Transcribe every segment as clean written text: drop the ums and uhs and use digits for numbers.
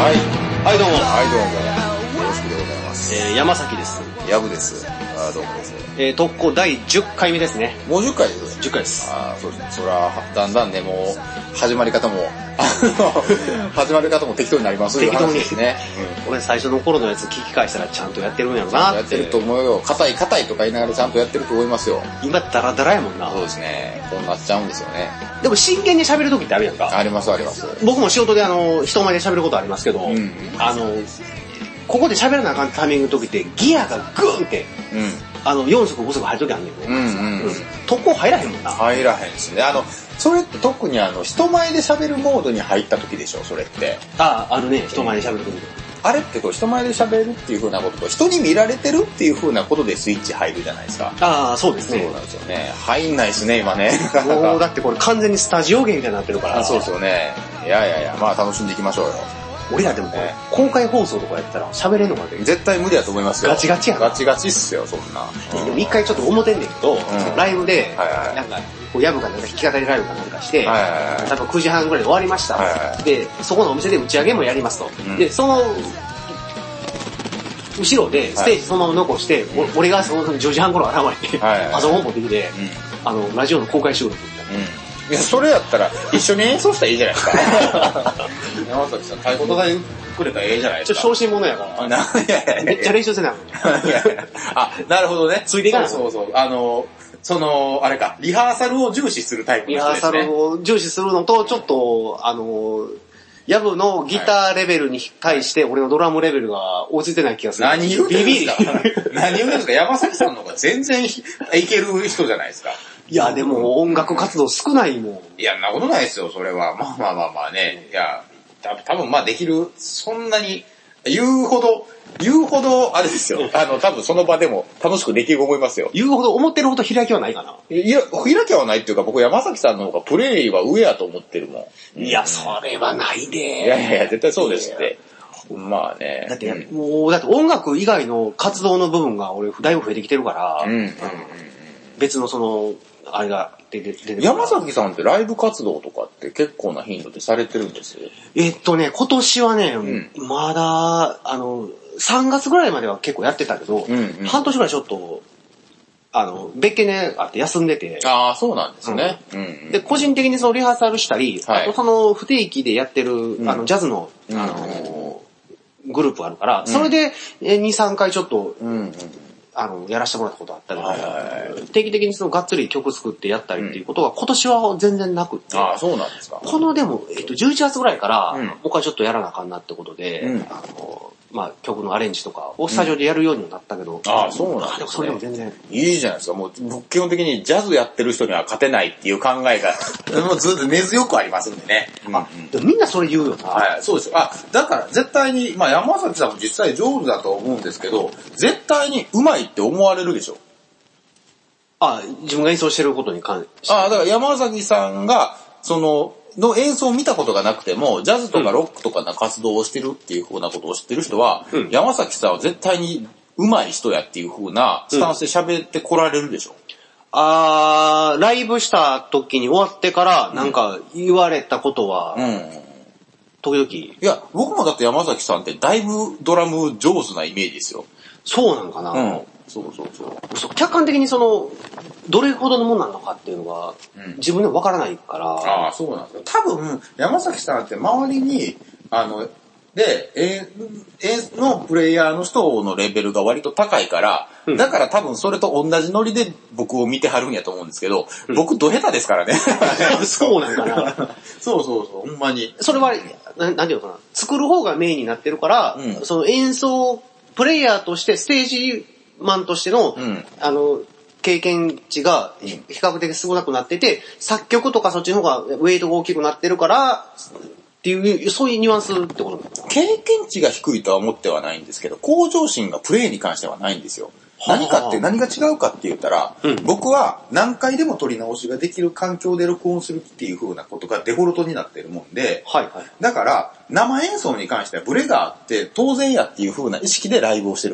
はい。 はい、どうも。 はい、どうも。よろしくでございます。 山崎です。 ヤブです。どうもです。 特攻第10回目ですね。 もう10回です。 10回です。 そうですね。それは、だんだんね、もう、始まり方も適当になりますよ。 適当にですね。 俺最初の頃のやつ聞き返したらちゃんとやってるんやろなって。 やってると思うよ。硬いとか言いながらちゃんとやってると思いますよ。 今ダラダラやもんな。 そうですね。こうなっちゃうんですよね。 でも真剣に喋る時ってあるやんか。 ありますあります。 僕も仕事で人前で喋ることありますけど、ここで喋らなあかんタイミングの時ってギアがグーンって、4足5足入る時あるんだよね。特攻入らへんもんな。 入らへんですね。それって特に人前で喋るモードに入った時でしょ、それって。 人前で喋る時。 あれって人前で喋るっていう風なことと、人に見られてるっていう風なことでスイッチ入るじゃないですか。 そうですね。 そうなんですよね。入んないですね、今ね。 もうだってこれ完全にスタジオ芸みたいになってるから。 そうですよね。いや、まあ楽しんでいきましょうよ。 俺らでもこれ、公開放送とかやったら喋れんのかな。 絶対無理だと思いますよ。 ガチガチやん。 ガチガチっすよ、そんな。 でも一回ちょっと思ってんねんけど、ライブで、なんか、ヤブがなんか弾き語りライブかなんかして、多分9時半ぐらいで終わりました。で、そこのお店で打ち上げもやりますと。で、その、後ろでステージそのまま残して、俺がその10時半頃現れて、パソコン持ってきて、ラジオの公開収録みたいな。 いや、それやったら一緒に演奏したらいいじゃないですか。山崎さん、太鼓とかでくれたらええじゃないですか。 ちょっと小心者やから。めっちゃ練習せな。 なるほどね。 ついていかない。 そう。あれか、リハーサルを重視するタイプの人ですね。 リハーサルを重視するのと、ちょっと、ヤブのギターレベルに対して俺のドラムレベルが追いついてない気がする。 何言うんですか何言うんですか山崎さんの方が全然いける人じゃないですか。 いや、でも音楽活動少ないもん。 いや、んなことないですよ、それは。まあね。いや、多分できる、そんなに、言うほど、あれですよ。多分その場でも楽しくできると思いますよ。 言うほど、思ってるほど開きはないかな。 いや、開きはないっていうか、僕山崎さんの方がプレイは上やと思ってるもん。 いや、それはないで。 いや、絶対そうですって。まあね。 だって、だって音楽以外の活動の部分が俺、だいぶ増えてきてるから、別のあれが出てくる。 山崎さんってライブ活動とかって結構な頻度でされてるんですよ。 今年はね、まだ、3月ぐらいまでは結構やってたけど、半年ぐらいちょっと、別件であって休んでて。 そうなんですね。 で、個人的にリハーサルしたり、あと不定期でやってる、ジャズの、グループあるから、それで2、3回ちょっと、やらせてもらったことあったりとか、定期的にがっつり曲作ってやったりっていうことが今年は全然なくって。 そうなんですか。 このでも、11月ぐらいから、僕はちょっとやらなあかんなってことで、曲のアレンジとかをスタジオでやるようになったけど。 そうなんですね。でもそれでも全然。 いいじゃないですか。もう、僕基本的にジャズやってる人には勝てないっていう考えが、もうずっと根強くありますんでね。 でもみんなそれ言うよな。 そうですよ。だから絶対に、山崎さんも実際上手だと思うんですけど、絶対に上手いって思われるでしょ。 自分が演奏してることに関して。 だから山崎さんが、の演奏を見たことがなくても、ジャズとかロックとかな活動をしてるっていう風なことを知ってる人は、山崎さんは絶対に上手い人やっていう風なスタンスで喋ってこられるでしょ。 ライブした時に終わってからなんか言われたことは、時々。いや、僕もだって山崎さんってだいぶドラム上手なイメージですよ。 そうなのかな。そう。客観的にどれほどのものなのかっていうのが、自分でもわからないから。 そうなんですよ。多分、山崎さんって周りに、のプレイヤーの人のレベルが割と高いから、だから多分それと同じノリで僕を見てはるんやと思うんですけど、僕ド下手ですからね。 そうなんかな。 そう、ほんまに。 それは、なんていうのかな。作る方がメインになってるから、演奏、プレイヤーとしてステージマンとしての、経験値が比較的少なくなってて、作曲とかそっちの方がウェイトが大きくなってるから、っていう、そういうニュアンスってことですか？ 経験値が低いとは思ってはないんですけど、向上心がプレイに関してはないんですよ。何が違うかって言ったら、僕は何回でも撮り直しができる環境で録音するっていう風なことがデフォルトになってるもんで、だから生演奏に関してはブレがあって当然やっていう風な意識でライブをしてるんですよ。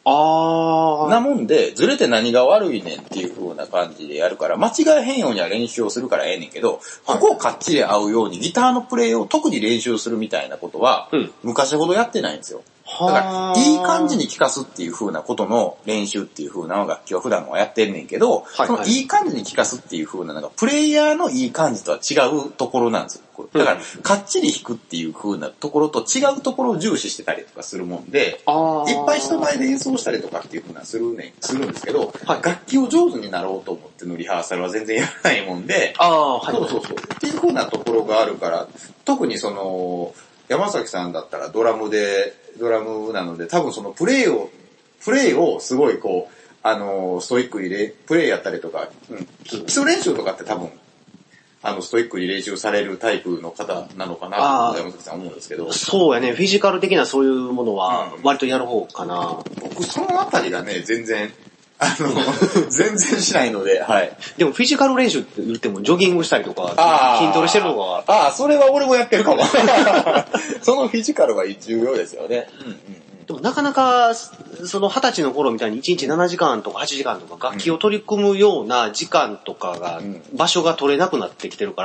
あー。 なもんで、ずれて何が悪いねんっていう風な感じでやるから、間違い変容には練習をするからええねんけど、ここをかっちり合うようにギターのプレイを特に練習するみたいなことは、昔ほどやってないんですよ。だから、いい感じに聴かすっていう風なことの練習っていう風な楽器は普段はやってんねんけど、そのいい感じに聴かすっていう風な、なんかプレイヤーのいい感じとは違うところなんですよ。だから、かっちり弾くっていう風なところと違うところを重視してたりとかするもんで、いっぱい人前で演奏したりとかっていう風なするんですけど、楽器を上手になろうと思ってのリハーサルは全然やらないもんで、そう。っていう風なところがあるから、特に山崎さんだったらドラムなので、多分そのプレイをすごいこう、ストイックにプレイやったりとか、基礎練習とかって多分、ストイックに練習されるタイプの方なのかなと山崎さん思うんですけど。 そうやね、フィジカル的なそういうものは割とやる方かな。 僕そのあたりがね、全然しないので、はい。 でもフィジカル練習って言ってもジョギングしたりとか、筋トレしてるとか。 それは俺もやってるかも。そのフィジカルは重要ですよね。 でもなかなか、20歳の頃みたいに1日7時間とか8時間とか楽器を取り組むような時間とかが、場所が取れなくなってきてるから。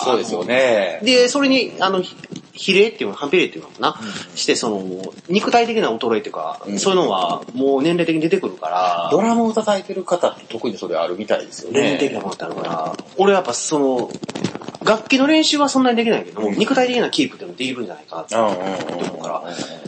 そうですよね。 で、それに、比例っていうの、反比例っていうのかな、して、肉体的な衰えっていうか、そういうのはもう年齢的に出てくるから。 ドラムを叩いてる方って特にそれあるみたいですよね。 年齢的なものってあるから。俺はやっぱ楽器の練習はそんなにできないけども、肉体的なキープっていうのもできるんじゃないかって思うから。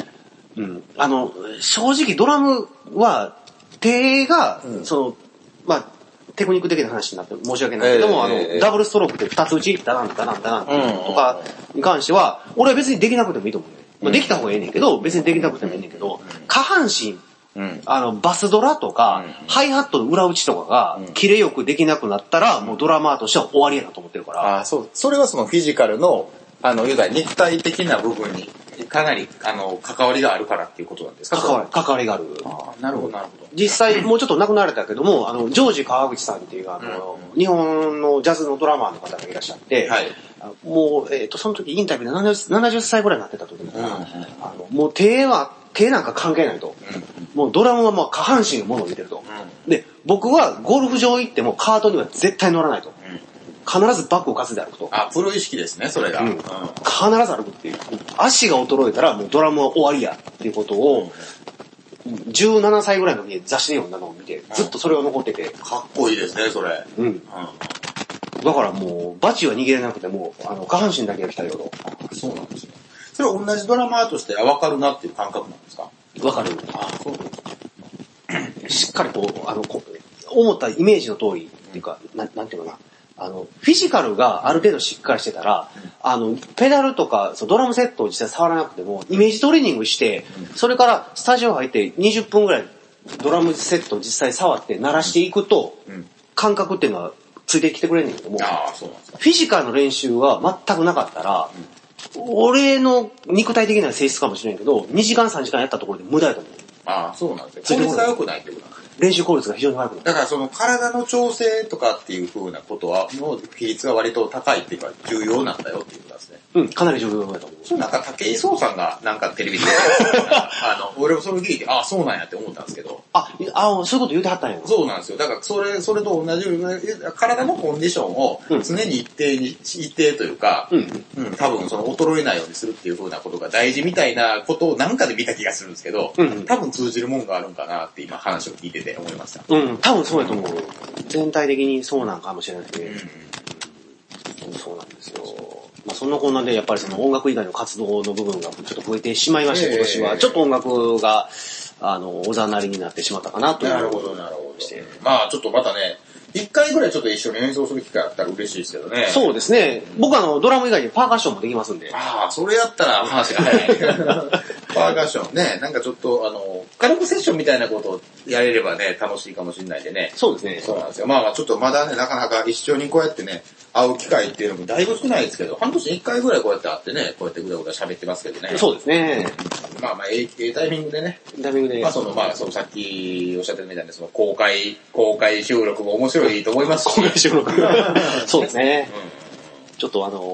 正直ドラムは、手が、テクニック的な話になって申し訳ないけども、ダブルストロークで2つ打ち、ダランっていうとかに関しては、俺は別にできなくてもいいと思うね。できた方がいいねんけど、別にできなくてもいいねんけど、下半身、バスドラとか、ハイハットの裏打ちとかが、キレよくできなくなったら、もうドラマーとしては終わりやなと思ってるから。 それはそのフィジカルの、いわゆる肉体的な部分に、かなり、関わりがあるからっていうことなんですか？ 関わりがある。 なるほど。 実際、もうちょっと亡くなられたけども、ジョージ川口さんっていう、日本のジャズのドラマーの方がいらっしゃって、もう、その時インタビューで70歳ぐらいになってた時に、もう手なんか関係ないと。もうドラムは下半身のものを入れてると。で、僕はゴルフ場行ってもカートには絶対乗らないと。必ずバッグを担いで歩くと。 プロ意識ですね、それが。 必ず歩くっていう。足が衰えたらもうドラムは終わりやっていうことを、17歳ぐらいの時に雑誌で読んだのを見て、ずっとそれが残ってて。 かっこいいですね、それ。 だからもう、バチは握れなくても、下半身だけが来たよと。 そうなんですよ。それは同じドラマーとして分かるなっていう感覚なんですか？ 分かる。 そうなんですか。 しっかり思ったイメージの通りっていうか、なんていうのかな。フィジカルがある程度しっかりしてたら、ペダルとか、ドラムセットを実際触らなくても、イメージトレーニングして、それからスタジオ入って20分ぐらいドラムセットを実際触って鳴らしていくと、感覚っていうのはついてきてくれるんだけども、フィジカルの練習は全くなかったら、俺の肉体的な性質かもしれんけど、2時間3時間やったところで無駄やと思う。 そうなんですよ。効率が良くないってことなんですね。 練習効率が非常に悪くなる。 だから体の調整とかっていう風なことは、の比率が割と高いっていうか重要なんだよっていうことですね。 かなり重要だと思う。 そうなんか武井壮さんがなんかテレビで俺もそれ聞いて、そうなんやって思ったんですけど。 そういうこと言うてはったんや。 そうなんですよ。だからそれと同じように、体のコンディションを常に一定というか、多分衰えないようにするっていう風なことが大事みたいなことをなんかで見た気がするんですけど、多分通じるもんがあるんかなって今話を聞いてて思いました。 多分そうやと思う。全体的にそうなんかもしれないけど、そうなんですよ。そんなこんなんでやっぱり音楽以外の活動の部分がちょっと増えてしまいまして、今年は。ちょっと音楽が、おざなりになってしまったかなという。 なるほど。ちょっとまたね、一回ぐらいちょっと一緒に演奏する機会あったら嬉しいですけどね。 そうですね。僕ドラム以外にパーカッションもできますんで。 それやったら話が早い。パーカッションね、なんかちょっと軽くセッションみたいなことをやれればね、楽しいかもしれないでね。 そうですね。 そうなんですよ。ちょっとまだね、なかなか一緒にこうやってね、会う機会っていうのもだいぶ少ないですけど、半年に一回ぐらいこうやって会ってね、こうやってぐだぐだ喋ってますけどね。 そうですね。 ええタイミングでね。 タイミングで。 さっきおっしゃってたみたいに、公開収録も面白いと思いますし。 公開収録。そうですね。ちょっと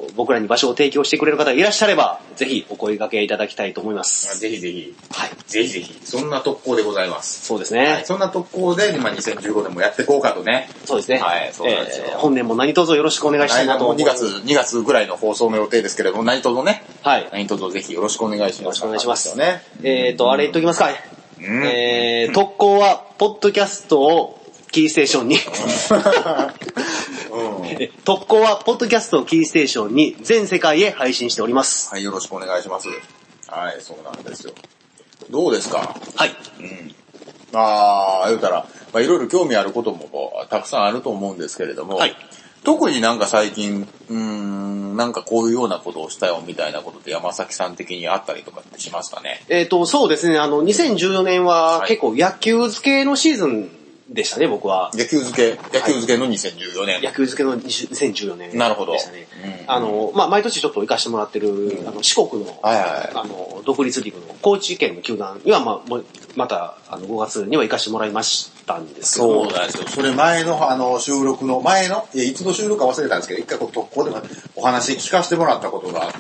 僕らに場所を提供してくれる方がいらっしゃれば、ぜひお声掛けいただきたいと思います。 ぜひぜひ。 はい。 ぜひぜひ。そんな特攻でございます。 そうですね。はい、 そんな特攻で、2015年もやっていこうかとね。 そうですね。 はい、そうなんですよ。 本年も何卒よろしくお願いしたいなと思います。 2月ぐらいの放送の予定ですけれども、何卒ね。 はい。 何卒ぜひよろしくお願いします。 よろしくお願いします。あれ言っときますか。特攻は、ポッドキャストをキーステーションに特攻は、ポッドキャストをキーステーションに全世界へ配信しております。 はい、よろしくお願いします。はい、そうなんですよ。どうですか？ はい。 言うたら、いろいろ興味あることもたくさんあると思うんですけれども、 はい。 特になんか最近、なんかこういうようなことをしたよみたいなことって山崎さん的にあったりとかってしますかね？ そうですね。2014年は結構野球漬けのシーズンでしたね、僕は。 野球漬けの2014年。 野球漬けの2014年でしたね。 なるほど。 毎年ちょっと行かしてもらってる、四国の、独立リーグの高知県の球団には、また、5月には行かしてもらいましたんですけども。 そうなんですよ。それ前の、収録の前の、いつの収録か忘れたんですけど、一回ここでお話聞かせてもらったことがあって、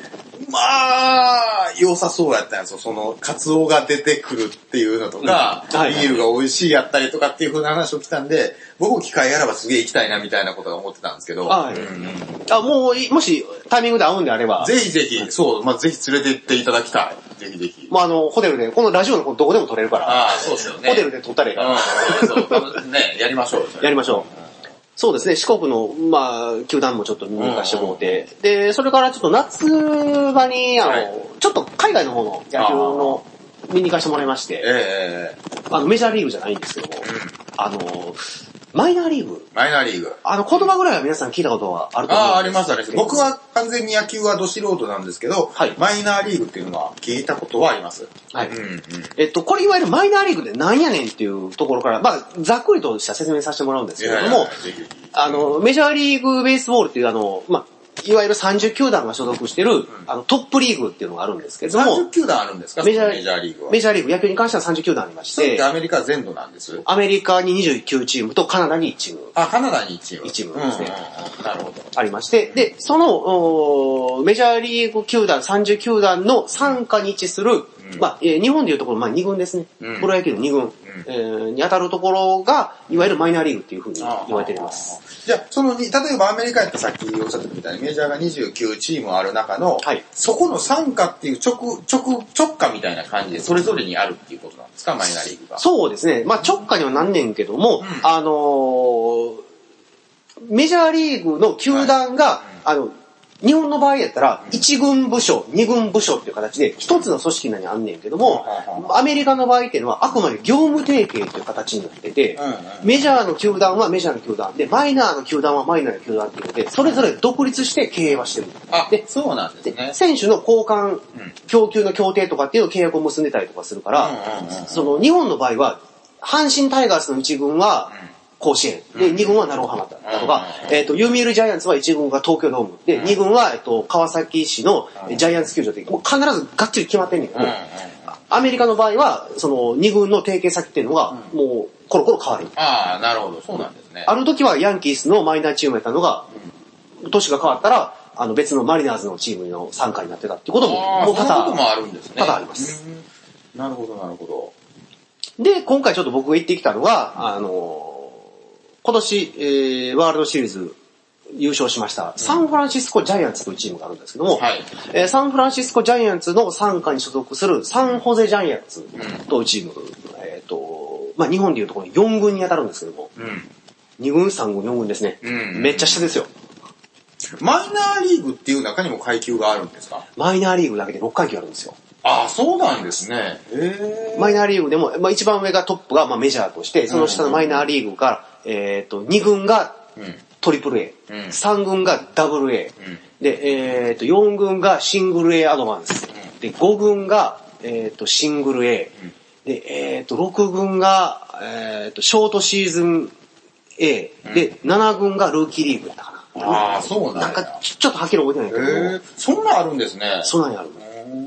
良さそうやったんですよ。その、カツオが出てくるっていうのとか、ビールが美味しいやったりとかっていう風な話を聞いたんで、僕も機会あればすげえ行きたいなみたいなことが思ってたんですけど。 もしタイミングで会うんであれば。 ぜひぜひ、ぜひ連れて行っていただきたい。ぜひぜひ。 ホテルで、このラジオのどこでも撮れるから。 そうですよね。 ホテルで撮ったらいいから。 やりましょう。 やりましょう。そうですね、四国の、球団もちょっと見に行かしてもらって、で、それからちょっと夏場に、ちょっと海外の方の野球の見に行かしてもらいまして、メジャーリーグじゃないんですけども、マイナーリーグ。 マイナーリーグ。 言葉ぐらいは皆さん聞いたことはあると思うんです。 あります。僕は完全に野球はど素人なんですけど、マイナーリーグっていうのは聞いたことはあります。 はい。これいわゆるマイナーリーグでなんやねんっていうところから、ざっくりとした説明させてもらうんですけれども、メジャーリーグベースボールっていういわゆる30球団が所属してる、トップリーグっていうのがあるんですけども。 30球団あるんですか？メジャーリーグは。 メジャーリーグ、野球に関しては30球団ありまして。 それってアメリカ全土なんです？ アメリカに29チームとカナダに1チーム。 カナダに1チーム。 1チームですね。 なるほど。 ありまして、で、その、メジャーリーグ球団、30球団の傘下に位置する、日本でいうところ、2軍ですね。プロ野球の2軍、に当たるところが、いわゆるマイナーリーグっていうふうに言われています。 じゃあ、例えばアメリカやったさっきおっしゃったみたいにメジャーが29チームある中の、そこの傘下っていう直下みたいな感じでそれぞれにあるっていうことなんですか、マイナーリーグが。 そうですね。直下にはなんねんけども、メジャーリーグの球団が、日本の場合やったら、1軍部署、2軍部署っていう形で、一つの組織にあんねんけども、アメリカの場合っていうのは、あくまで業務提携という形になってて、メジャーの球団はメジャーの球団で、マイナーの球団はマイナーの球団っていうので、それぞれ独立して経営はしてる。 で、そうなんですね。 選手の交換、供給の協定とかっていう契約を結んでたりとかするから、日本の場合は、阪神タイガースの1軍は、甲子園。で、2軍は鳴尾浜だとか、読売ジャイアンツは1軍が東京ドーム。で、2軍は、川崎市のジャイアンツ球場で、もう必ずがっちり決まってんねんけど、アメリカの場合は、その2軍の提携先っていうのが、もう、コロコロ変わる。 なるほど。そうなんですね。 ある時はヤンキースのマイナーチームやったのが、年が変わったら、別のマリナーズのチームの参加になってたっていうことも、 もうそんなこともあるんですね。 多々あります。 なるほど、なるほど。 で、今回ちょっと僕が行ってきたのが、今年、ワールドシリーズ優勝しました、サンフランシスコジャイアンツというチームがあるんですけども、サンフランシスコジャイアンツの傘下に所属するサンホゼジャイアンツというチーム、日本でいうところ4軍に当たるんですけども、2軍、3軍、4軍ですね。めっちゃ下ですよ。 マイナーリーグっていう中にも階級があるんですか？ マイナーリーグだけで6階級あるんですよ。 そうなんですね。 マイナーリーグでも、一番上がトップがメジャーとして、その下のマイナーリーグから、2軍がトリプル A、3軍がダブル A、で、4軍がシングル A アドバンス、で、5軍が、シングル A、で、6軍が、ショートシーズン A、で、7軍がルーキーリーグだから。 そうなんだ。 ちょっとはっきり覚えてないけど。 そんなんあるんですね。 そんなんある。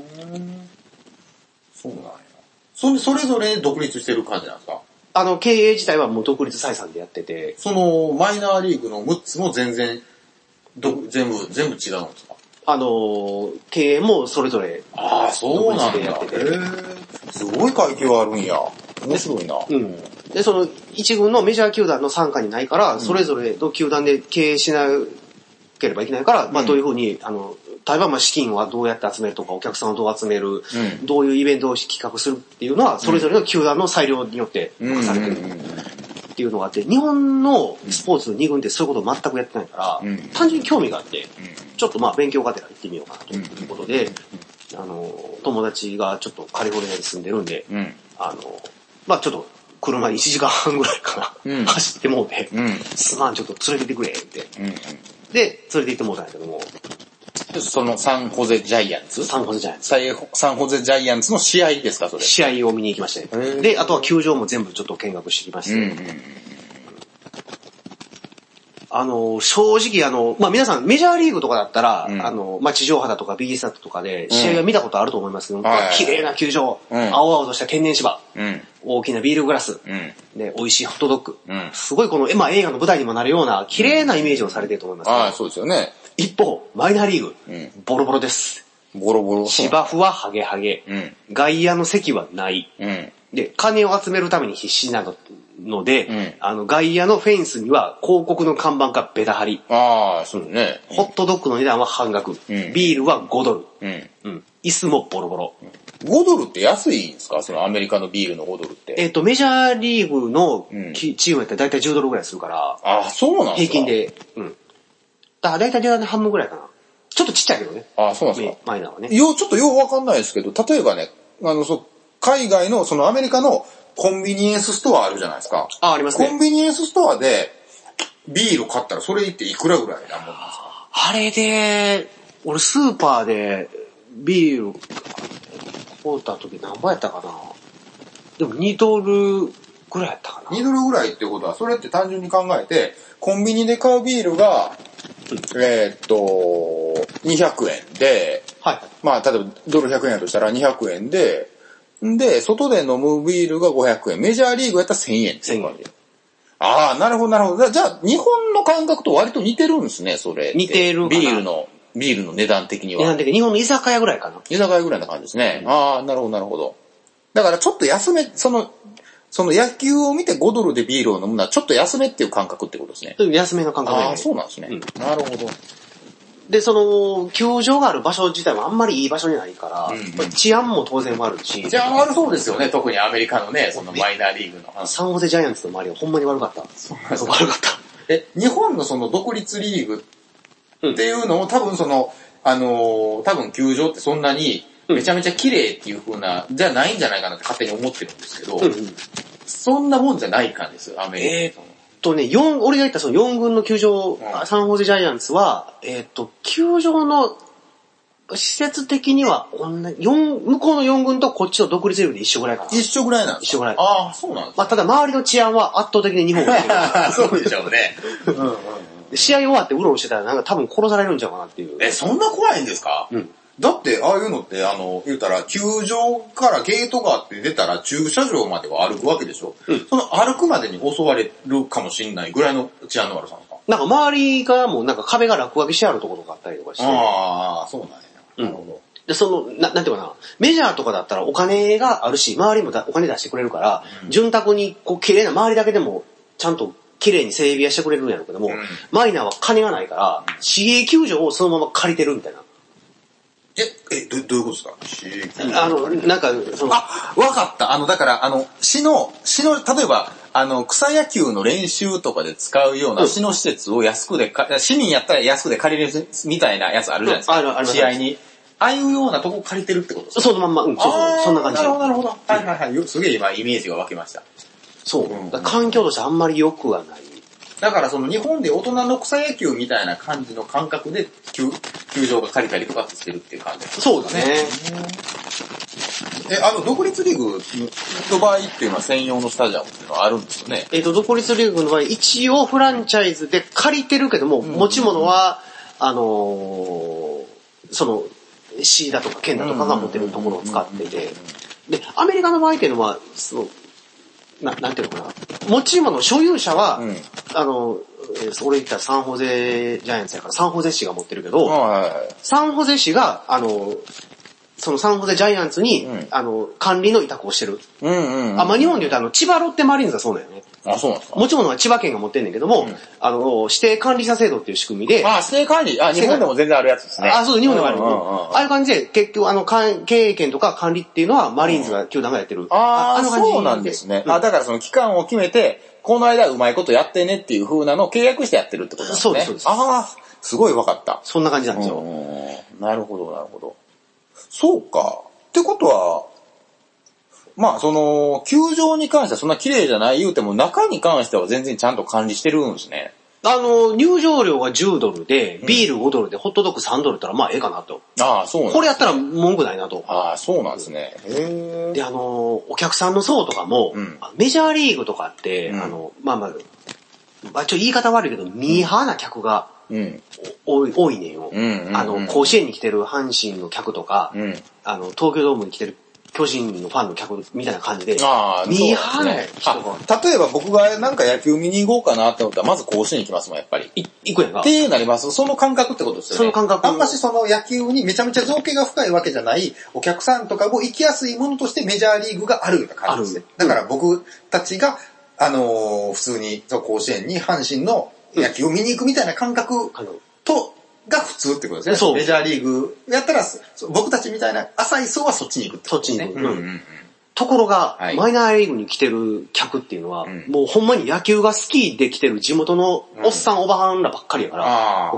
そうなんや。それぞれ独立してる感じなんですか？ 経営自体はもう独立採算でやってて。 その、マイナーリーグの6つも全然全部違うんですか？ 経営もそれぞれ。 ああ、そうなんだ。へえ。すごい階級あるんや。面白いな。 うん。で、その一軍のメジャー球団の傘下にないから、それぞれの球団で経営しなければいけないから、まあどういうふうに、例えばまあ資金はどうやって集めるとか、お客さんをどう集める、どういうイベントを企画するっていうのは、それぞれの球団の裁量によって任されてるっていうのがあって、日本のスポーツ2軍ってそういうことを全くやってないから、単純に興味があって、ちょっとまあ勉強がてら行ってみようかなということで、友達がちょっとカリフォルニアに住んでるんで、まあちょっと車1時間半ぐらいかな、走ってもうて、すまんちょっと連れてってくれって、で、連れて行ってもうたんやけども、 そのサンホゼジャイアンツサンホゼジャイアンツの試合ですか、それ。 試合を見に行きまして。で、あとは球場も全部ちょっと見学してきまして。正直まあ皆さんメジャーリーグとかだったら、まあ地上波だとか B スタットとかで試合は見たことあると思いますけど、綺麗な球場、青々とした天然芝、大きなビールグラス、で、美味しいホットドッグ、すごいこの、まあ映画の舞台にもなるような綺麗なイメージをされていると思います。 ああ、そうですよね。 一方、マイナーリーグ、ボロボロです。 ボロボロ。 芝生はハゲハゲ。外野の席はない。で、金を集めるために必死なので、外野のフェンスには広告の看板がベタ貼り。 ああ、そうね。 ホットドッグの値段は半額。ビールは5ドル。椅子もボロボロ。 5ドルって安いんですか？そのアメリカのビールの5ドルって。 メジャーリーグのチームやったらだいたい10ドルぐらいするから。 ああ、そうなんですか？ 平均で。だいたい値段で半分ぐらいかな。ちょっとちっちゃいけどね。 ああ、そうなんですか。 マイナーはね。 ちょっとようわかんないですけど、例えばね、海外の、そのアメリカのコンビニエンスストアあるじゃないですか。 ありますね。 コンビニエンスストアで、ビール買ったらそれっていくらぐらいなもんですか？ あれで、俺スーパーでビール買った時何倍やったかな。でも2ドルぐらいやったかな。 2ドルぐらいってことは、それって単純に考えて、コンビニで買うビールが、200円で、まあ、例えばドル100円だとしたら200円で、外で飲むビールが500円。メジャーリーグやったら1000円。 1000円。 ああ、なるほど、なるほど。じゃあ、日本の感覚と割と似てるんですね、それ。 似てるかな。 ビールの値段的には。 値段的に日本の居酒屋ぐらいかな。 居酒屋ぐらいな感じですね。ああ、なるほど、なるほど。だからちょっと安め、その野球を見て5ドルでビールを飲むのはちょっと安めっていう感覚ってことですね。 安めの感覚で。 ああ、そうなんですね。なるほど。 で、球場がある場所自体もあんまりいい場所にないから、治安も当然悪いし。 治安悪そうですよね、特にアメリカのね、そのマイナーリーグの。 サンホゼジャイアンツの周りはほんまに悪かった。 そうなんですか。悪かった。日本のその独立リーグっていうのも多分多分球場ってそんなにめちゃめちゃ綺麗っていう風な、じゃないんじゃないかなって勝手に思ってるんですけど、そんなもんじゃない感じですよ、アメリカの。 俺が言ったその4軍の球場、サンホゼジャイアンツは、球場の施設的には向こうの4軍とこっちの独立リーグで一緒ぐらいかな。 一緒ぐらいなんですか？ 一緒ぐらい。 ああ、そうなんですか。 まあ、ただ周りの治安は圧倒的に日本がそうでしょうね。 試合終わってうろうろしてたらなんか多分殺されるんちゃうかなっていう。 そんな怖いんですか？だって、ああいうのって、言うたら、球場からゲートがあって出たら駐車場までは歩くわけでしょ？その歩くまでに襲われるかもしれないぐらいの治安の悪さなんですか？ なんか周りがもうなんか壁が落書きしてあるところがあったりとかして。 ああ、そうなんや。なるほど。 で、なんていうかな、メジャーとかだったらお金があるし、周りもお金出してくれるから、潤沢にこう綺麗な周りだけでもちゃんと綺麗に整備はしてくれるんやろうけども、マイナーは金がないから、市営球場をそのまま借りてるみたいな。 どういうことですか？ なんか、 わかった。だから、市の、例えば、草野球の練習とかで使うような市の施設を市民やったら安くで借りれるみたいなやつあるじゃないですか。試合に。ああいうようなとこ借りてるってことですか？ そのまんま、そんな感じ。 なるほど。はい。すげえ今イメージが湧きました。 そう。環境としてあんまり良くはない。 だから日本で大人の草野球みたいな感じの感覚で球場が借りたりとかしてるっていう感じですね。 そうだね。 独立リーグの場合っていうのは専用のスタジアムっていうのはあるんですよね。 独立リーグの場合、一応フランチャイズで借りてるけども、持ち物は、市だとか県だとかが持ってるところを使ってて、で、アメリカの場合っていうのは、なんていうのかな、持ち物、所有者は、 俺言ったらサンホゼジャイアンツやからサンホゼ市が持ってるけど、サンホゼ市が、そのサンホゼジャイアンツに、管理の委託をしてる。日本で言うと千葉ロッテマリーンズがそうなんよね。 あ、そうなんですか。 もちろん千葉県が持ってんねんけども、指定管理者制度っていう仕組みで。 指定管理。日本でも全然あるやつですね。 そう、日本でもある。ああいう感じで、結局経営権とか管理っていうのはマリーンズが、球団がやってる。 そうなんですね。だからその期間を決めて、この間うまいことやってねっていう風なのを契約してやってるってことですね。 そうです。 すごい分かった。 そんな感じなんですよ。 なるほど。そうか。ってことは、球場に関してはそんな綺麗じゃない言うても、中に関しては全然ちゃんと管理してるんですね。 入場料が$10で、ビール$5で、ホットドッグ$3だったら、ええかなと。 そうなんですね。 これやったら文句ないなと。 そうなんですね。 で、お客さんの層とかも、メジャーリーグとかって、言い方悪いけど、ミーハーな客が、多いねんよ。甲子園に来てる阪神の客とか、東京ドームに来てる巨人のファンの客みたいな感じで、ミーハーな人が。 例えば僕がなんか野球見に行こうかなって思ったら、まず甲子園行きますもん、やっぱり。 行くやんか。 ってなります。その感覚ってことですよね。 その感覚。 あんましその野球にめちゃめちゃ造形が深いわけじゃない、お客さんとかも行きやすいものとしてメジャーリーグがあるような感じですね。だから僕たちが、普通に甲子園に阪神の野球を見に行くみたいな感覚が普通ってことですね。メジャーリーグやったら、僕たちみたいな浅い層はそっちに行くってことですね。そっちに行く。 ところが、マイナーリーグに来てる客っていうのは、もうほんまに野球が好きで来てる地元のおっさんおばはんらばっかりやから、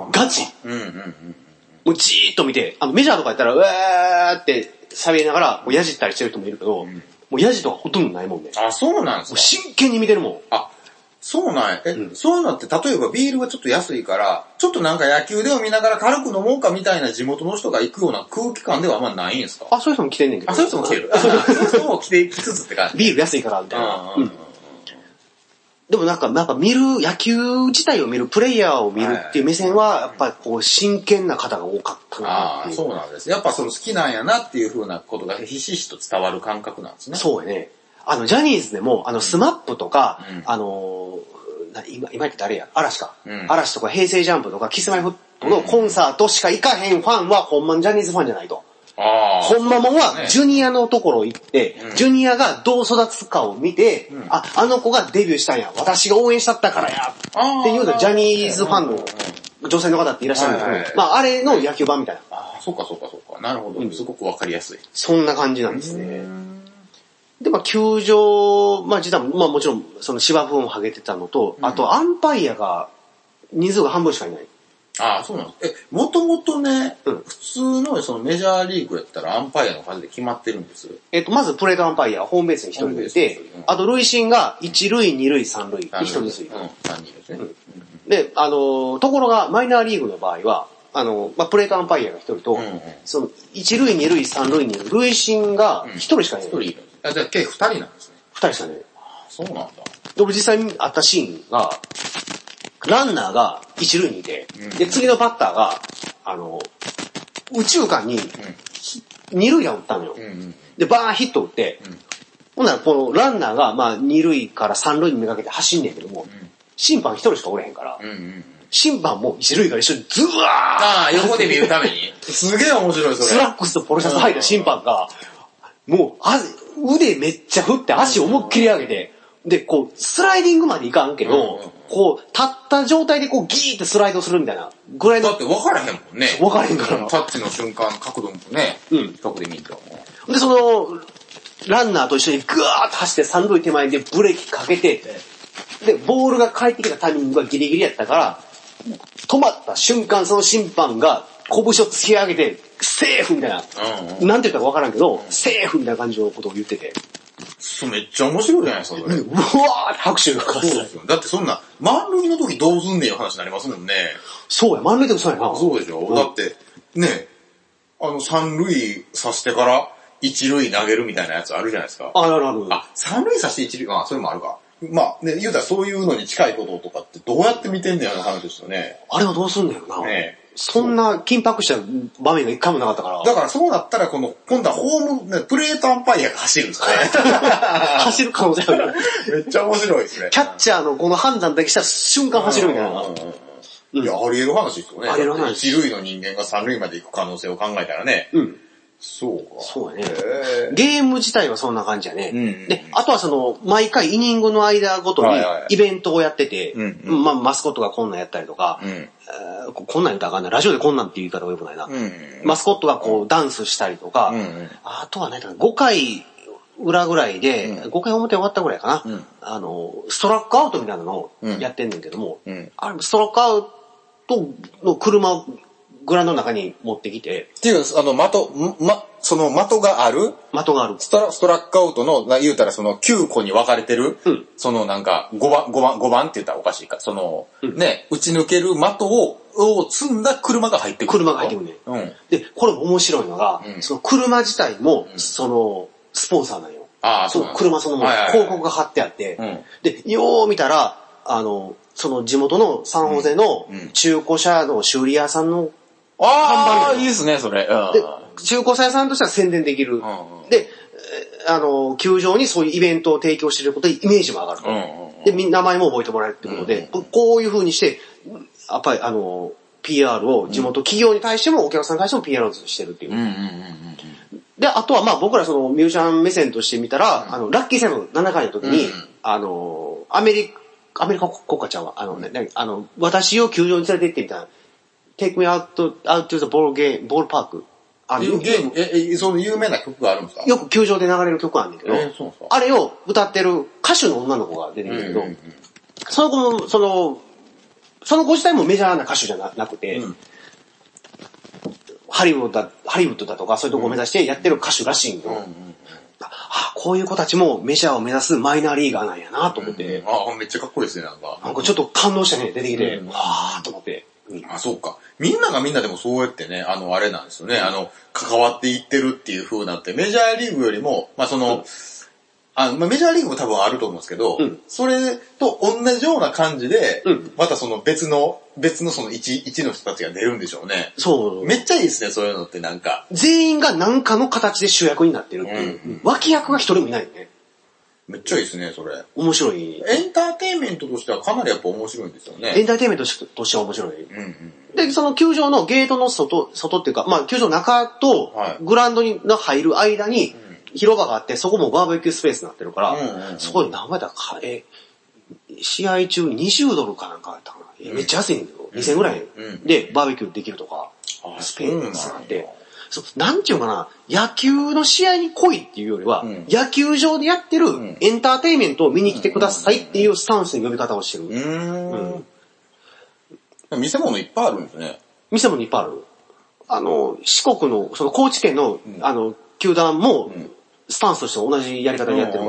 ガチ。もうじーっと見て、メジャーとかやったら、うわーって喋りながら、もうやじったりしてる人もいるけど、もうやじとかほとんどないもんね。 そうなんですか。 真剣に見てるもん。 そうなんや。そういうのって、例えばビールがちょっと安いから、ちょっとなんか野球でも見ながら軽く飲もうかみたいな地元の人が行くような空気感ではあんまないんですか？ そういう人も来てんねんけど。 そういう人も来てる。そういう人も来つつって感じ。 ビール安いから、みたいな。でもなんか見る、野球自体を見る、プレイヤーを見るっていう目線は、やっぱりこう、真剣な方が多かったな。 そうなんです。やっぱその好きなんやなっていう風なことがひしひしと伝わる感覚なんですね。 そうやね。ジャニーズでも、スマップとか、今言って誰や嵐か。嵐とか平成ジャンプとかキスマイフットのコンサートしか行かへんファンはほんまにジャニーズファンじゃないと。ほんまもんはジュニアのところ行って、ジュニアがどう育つかを見て、あの子がデビューしたんや。私が応援しちゃったからや。っていうのジャニーズファンの女性の方っていらっしゃるんですけど、あれの野球版みたいな。 そうか。なるほど。すごくわかりやすい。 そんな感じなんですね。で、球場、自体も、もちろん、その芝生を剥げてたのと、あと、アンパイアが、人数が半分しかいない。 そうなんです。もともとね、普通のそのメジャーリーグやったらアンパイアの数で決まってるんです。 まずプレートアンパイア、ホームベースに一人でいて、あと塁審が1塁、2塁、3塁、1人ずついる。 3人ですね。 で、ところが、マイナーリーグの場合は、プレートアンパイアが一人と、その、1塁、2塁、3塁にいる塁審が一人しかいない。 一人いる。じゃあ計2人なんですね。 2人しかね。 そうなんだ。 で、俺実際にあったシーンが、ランナーが一塁にいて、で、次のバッターが、右中間に、二塁打打ったのよ。で、バーンヒット打って、ほんならこのランナーが、二塁から三塁にめがけて走んねんけども、審判一人しかおれへんから、審判も一塁から一緒にズワー横で見るために。すげえ面白いそれ。 スラックスとポロシャツ履いた審判が、もう、腕めっちゃ振って足思いっきり上げて、で、こう、スライディングまでいかんけど、こう、立った状態でこう、ギーってスライドするみたいな。ぐらいの。 だって分からへんもんね。 分からへんから。 タッチの瞬間、角度もね、近くで見ると。 で、その、ランナーと一緒にグワーッと走って三塁手前でブレーキかけて、で、ボールが返ってきたタイミングがギリギリやったから、止まった瞬間、その審判が拳を突き上げて、セーフみたいな。なんて言ったか分からんけど、セーフみたいな感じのことを言ってて。 めっちゃ面白いじゃないですか、それ。 うわーって拍手がかかって。 だってそんな、満塁の時どうすんねんいう話になりますもんね。 そうや、満塁でもそうやな。 そうでしょ、だって、ね、三塁さしてから一塁投げるみたいなやつあるじゃないですか。 ある。 三塁さして一塁、それもあるか。言うたらそういうのに近いこととかってどうやって見てんねやの話ですよね。 あれはどうすんねやろな。 ねそんな緊迫した場面が一回もなかったから。 だからそうなったら、今度はホーム、ね、プレートアンパイアが走るんですかね。 走る可能性ある。 めっちゃ面白いですね。 キャッチャーのこの判断だけした瞬間走るみたいな。 いや、あり得る話ですよね。 あり得る話。 一塁の人間が三塁まで行く可能性を考えたらね。 うん。 そうか。 そうやね。ゲーム自体はそんな感じやね。で、あとは毎回イニングの間ごとにイベントをやってて、まあマスコットがこんなんやったりとか、こんなん言ったらあかんない。ラジオでこんなんっていう言い方が良くないな。マスコットがこうダンスしたりとか、あとはね、5回裏ぐらいで、5回表終わったぐらいかな。ストラックアウトみたいなのをやってんねんけども、あれストラックアウトの車をグラウンドの中に持ってきて。 っていう、その的があるストラックアウトの、言うたら9個に分かれてる、なんか5番って言ったらおかしいか、ね、打ち抜ける的を積んだ車が入ってくる。 車が入ってくるね。で、これも面白いのが、その車自体も、スポンサーなんよ。車そのもの、広告が貼ってあって、で、よー見たら、その地元のサンホゼの中古車の修理屋さんの看板いいですね、それ。 で、中古車屋さんとしては宣伝できる。で、球場にそういうイベントを提供していることでイメージも上がると。で、名前も覚えてもらえるってことで、こういう風にして、やっぱりPR を地元企業に対してもお客さんに対しても PR をしてるっていう。で、あとはまあ僕らミュージシャン目線として見たら、ラッキーセブン7回の時に、アメリカ国家ちゃんは、私を球場に連れて行ってみたいな。Take me out to the ball park. その有名な曲があるんですか？ よく球場で流れる曲あるんだけど、あれを歌ってる歌手の女の子が出てくるんだけど、その子も、その子自体もメジャーな歌手じゃなくて、ハリウッドだとかそういうとこを目指してやってる歌手らしいんよ。こういう子たちもメジャーを目指すマイナーリーガーなんやなと思って。 めっちゃかっこいいですね、なんか。 なんかちょっと感動してね、出てきて、と思って。 そうか。みんながみんなでもそうやってね、あれなんですよね。関わっていってるっていう風になって、メジャーリーグよりも、メジャーリーグも多分あると思うんですけど、それと同じような感じで、また別の一の人たちが出るんでしょうね。 そう。 めっちゃいいですね、そういうのってなんか。 全員が何かの形で主役になってるっていう。脇役が一人もいないよね。 めっちゃいいですね、それ。 面白い。 エンターテインメントとしてはかなりやっぱ面白いんですよね。 エンターテインメントとしては面白い。で、その球場のゲートの外っていうか、まあ球場の中とグラウンドに入る間に広場があって、そこもバーベキュースペースになってるから、そこで何倍だか、試合中に20ドルかなんかやったかな。めっちゃ安いんだけど、2000ぐらいでバーベキューできるとか、スペースがあって。なんていうかな、野球の試合に来いっていうよりは、野球場でやってるエンターテインメントを見に来てくださいっていうスタンスの呼び方をしてる。 見せ物いっぱいあるんですね。 見せ物いっぱいある。四国の、高知県の、球団も、スタンスとして同じやり方でやってるから。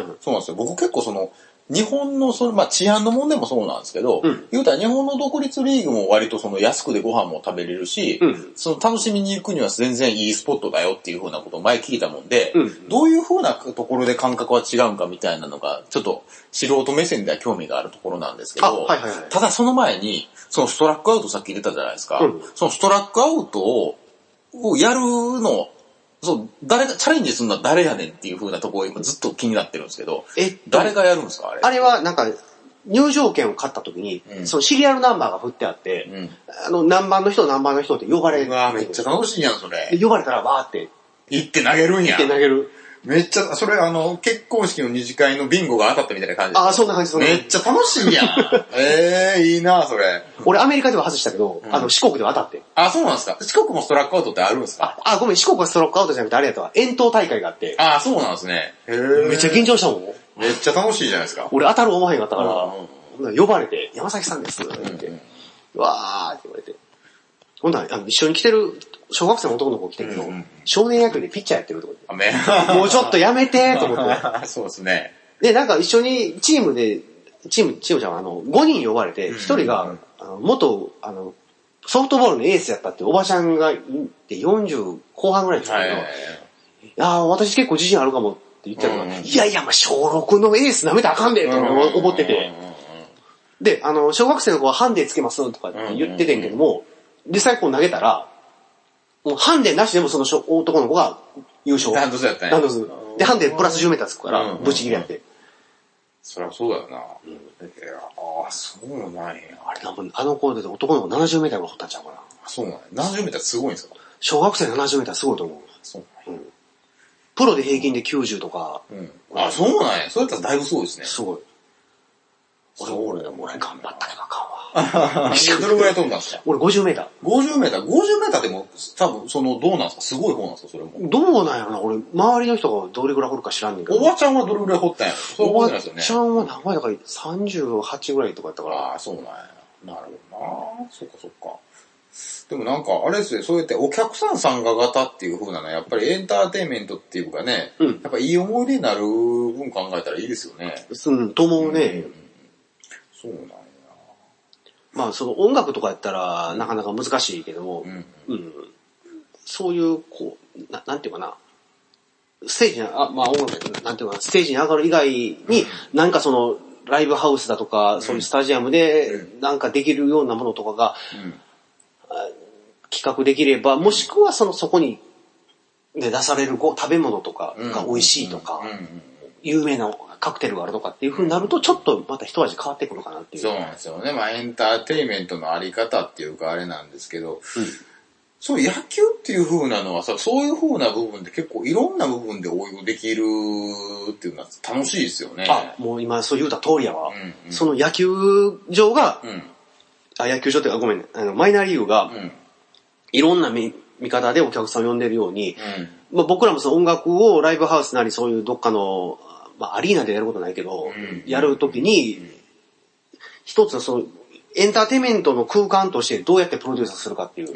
そうなんですよ。僕結構日本の治安の問題もそうなんですけど、言うたら日本の独立リーグも割と安くでご飯も食べれるし、楽しみに行くには全然いいスポットだよっていう風なことを前聞いたもんで、どういう風なところで感覚は違うんかみたいなのが、ちょっと素人目線では興味があるところなんですけど、ただその前に、ストラックアウトさっき出たじゃないですか、そのストラックアウトをやるの、誰が、チャレンジするのは誰やねんっていう風なところ今ずっと気になってるんですけど、誰がやるんですかあれ。 あれはなんか、入場券を買った時に、シリアルナンバーが振ってあって、何番の人って呼ばれる。 めっちゃ楽しいやん、それ。 で呼ばれたらバーって。 行って投げるんや。 行って投げる。 めっちゃ、それ結婚式の二次会のビンゴが当たったみたいな感じ。 そんな感じ。 めっちゃ楽しいやん。いいなそれ。 俺アメリカでは外したけど、四国では当たって。 そうなんですか。四国もストラックアウトってあるんですか？ ごめん、四国はストラックアウトじゃなくてあれやったわ。遠投大会があって。 そうなんですね。 めっちゃ緊張したもん。 めっちゃ楽しいじゃないですか。 俺当たる思わへんかったから、呼ばれて、山崎さんですって。わーって言われて。ほんなら、一緒に来てる、小学生の男の子来てるけど、少年野球でピッチャーやってるとか。もうちょっとやめてと思って。 そうですね。 で、なんか一緒にチームちゃんは5人呼ばれて、1人が、元、ソフトボールのエースやったっておばちゃんがいて40後半ぐらいですけど、私結構自信あるかもって言ってたから、いや、小6のエース舐めたらあかんでって思ってて。で、小学生の子はハンデつけますとかって言っててんけども、 実際こう投げたら、もうハンデなしでもその男の子が優勝。 ダントツやったね。 ダントツ。で、ハンデプラス10メーターつくから、ぶち切れやって。 そりゃそうだよな。ああ、そうなんや。 あれあの子で男の子70メーターが掘ったんちゃうかな。 そうなんや。70メーターすごいんですか？ 小学生70メーターすごいと思う。 そうなんや。 プロで平均で90とか。 あ、そうなんや。そうやったらだいぶすごいですね。 すごい。俺頑張ったけどあかんわ。 どれぐらい飛んだんですか？ 俺50メーター。 50メーター ?50 メーターでも、多分、どうなんですか？すごい方なんですか？それも。 どうなんやろな。俺、周りの人がどれぐらい掘るか知らんねんけど。 おばちゃんはどれぐらい掘ったんやろ？そう思ってないですよね。 おばちゃんは何倍だから38ぐらいとかやったから。 ああ、そうなんや。なるほどな。そっかそっか。でもなんか、あれですね、そうやってお客さん参加型っていう風なのは、やっぱりエンターテインメントっていうかね、やっぱいい思い出になる分考えたらいいですよね。 と思うね。 そうなんや。 まあ、その音楽とかやったらなかなか難しいけども、そういう、こう、なんていうかな、ステージに、まあ音楽、なんていうかな、ステージに上がる以外に、なんかその、ライブハウスだとか、そういうスタジアムで、なんかできるようなものとかが、企画できれば、もしくはそこに、で出される食べ物とかが美味しいとか、有名なカクテルがあるとかっていう風になると、ちょっとまた一味変わってくるかなっていう。 そうなんですよね。まあエンターテインメントのあり方っていうかあれなんですけど、そういう野球っていう風なのはさ、そういう風な部分で結構いろんな部分で応用できるっていうのは楽しいですよね。 もう今そう言うた通りやわ。その野球場が、野球場っていうかごめんね、マイナーリーグが、いろんな見方でお客さんを呼んでるように、まあ、僕らもその音楽をライブハウスなりそういうどっかの、まあ、アリーナでやることないけど、やるときに、一つのその、エンターテインメントの空間としてどうやってプロデュースするかっていう。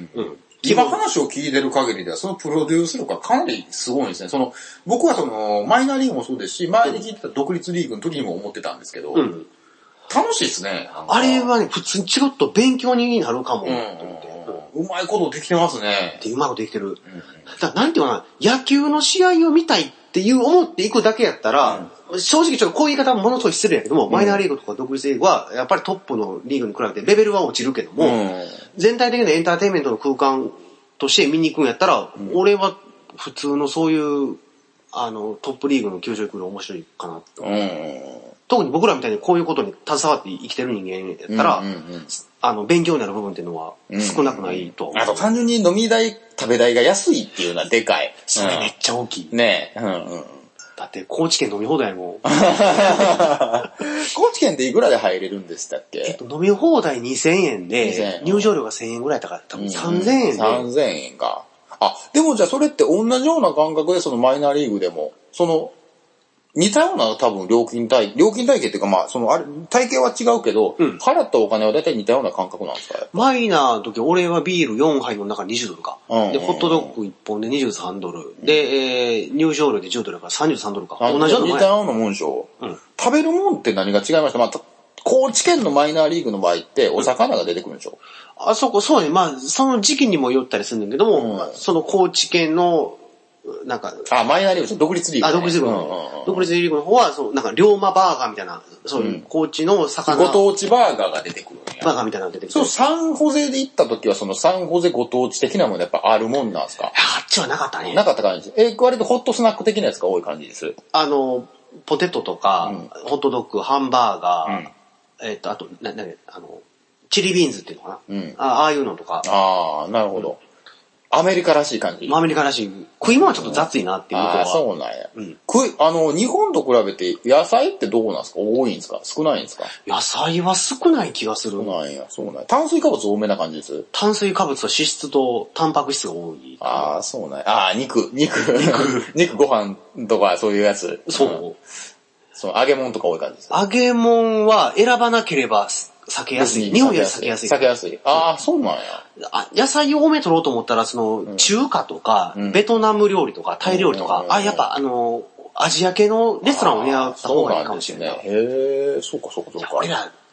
今話を聞いてる限りでは、そのプロデュース力がかなりすごいんですね。僕はマイナーリーグもそうですし、前に聞いてた独立リーグの時にも思ってたんですけど、楽しいですね。 あれはね、普通にちょっと勉強になるかも、と思って。 うまいことできてますね。 うまいことできてる。なんていうかな、野球の試合を見たいっていう思っていくだけやったら、正直ちょっとこういう言い方はものすごい失礼やけども、マイナーリーグとか独立リーグは、やっぱりトップのリーグに比べてレベルは落ちるけども、全体的なエンターテインメントの空間として見に行くんやったら、俺は普通のそういう、トップリーグの球場行くの面白いかなと。特に僕らみたいにこういうことに携わって生きてる人間やったら、勉強になる部分っていうのは少なくないと。 あと単純に飲み代、食べ代が安いっていうのはでかい。 それめっちゃ大きい。 ねえ。 だって高知県飲み放題も。 高知県っていくらで入れるんでしたっけ？ 飲み放題2000円で、入場料が1000円ぐらいだから多分3000円で。 3000円か。でもじゃあそれって同じような感覚でそのマイナーリーグでも、似たような多分料金体系っていうかまあ、体系は違うけど、払ったお金は大体似たような感覚なんですか？ マイナーの時俺はビール4杯の中に20ドルか。で、ホットドッグ1本で23ドル。で、入場料で10ドルから33ドルか。同じような似たようなもんでしょ。食べるもんって何が違いました？まあ、高知県のマイナーリーグの場合ってお魚が出てくるんでしょ？ そうね。まあ、その時期にもよったりするんだけども、その高知県の、なんか。 マイナーリーグ、独立リーグ、ね。 独立リーグ。独立リーグの方は、なんか、龍馬バーガーみたいな、そういう、高知の魚。 ご当地バーガーが出てくるんや。 バーガーみたいなのが出てくる。 サンホゼで行った時は、そのサンホゼご当地的なものやっぱあるもんなんですか？ あっちはなかったね。 なかった感じ。割とホットスナック的なやつが多い感じです。 ポテトとか、ホットドッグ、ハンバーガー、あと、チリビーンズっていうのかな。ああいうのとか。 なるほど。アメリカらしい感じ。 アメリカらしい。食い物はちょっと雑いなっていうのは。 そうなんや。日本と比べて野菜ってどうなんですか？多いんですか？少ないんですか？ 野菜は少ない気がする。 そうなんや。炭水化物多めな感じです？ 炭水化物は脂質とタンパク質が多い。 そうなんや。肉ご飯とかそういうやつ。 そう。 揚げ物とか多い感じです。 揚げ物は選ばなければ避けやすい。日本より避けやすい。 避けやすい。そうなんや。 野菜を多め取ろうと思ったら、中華とか、ベトナム料理とか、タイ料理とか、やっぱアジア系のレストランを狙った方がいいかもしれない。 へぇ、そうか。 俺ら、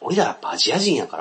俺らやっぱアジア人やから、